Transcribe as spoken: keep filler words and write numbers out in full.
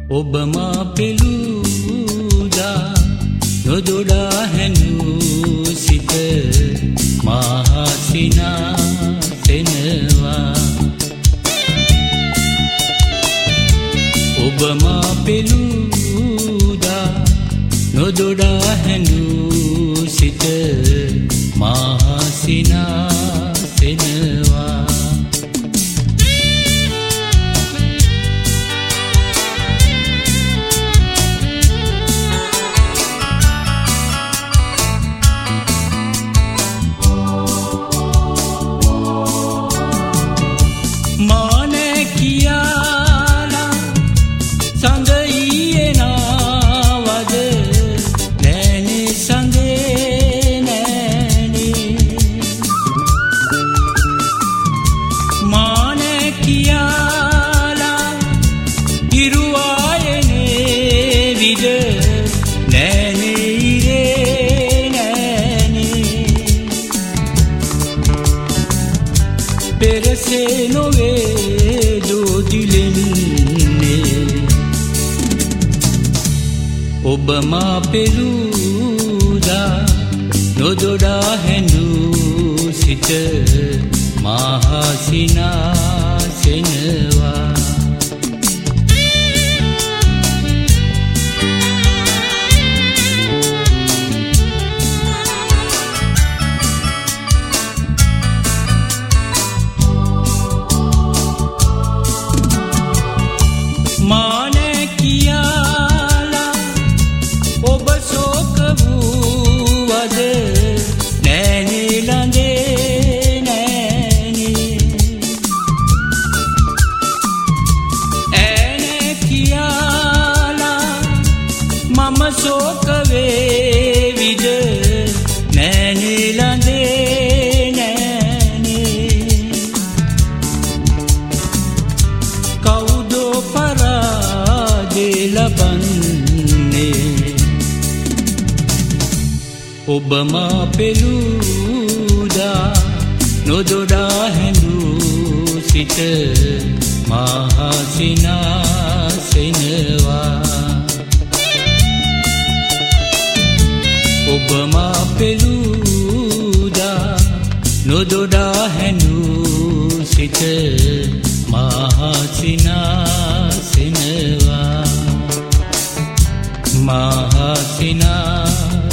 ඔබ මා පෙළුදා නොදොඩා හැනූ සිත මහා සිනාසෙනවා. ඔබ මා පෙළුදා නොදොඩා හැනූ සිත මහා සිනාසෙනවා. පෙරසේ නොවේ දෝදිලෙන්නේ ඔබ මා පෙළුදා නොදොඩා හැඬූ සිත මහා සිනාසෙනවා. මානේ කියාලා ඔබ ශෝක වූවද නෑනේ ළඟේ නෑනේ. ඈනේ කියාලා මම ශෝක වේවිද නෑනේ ළඟේ නෑනේ. කවුදෝ ලබන්නේ ඔබ මා පෙළුදා නොදොඩා හැඬූ සිත මහා සිනාසෙනවා. ඔබ මා පෙළුදා නොදොඩා හැඬූ සිත මහා සිනාසෙනවා. මහා සිනා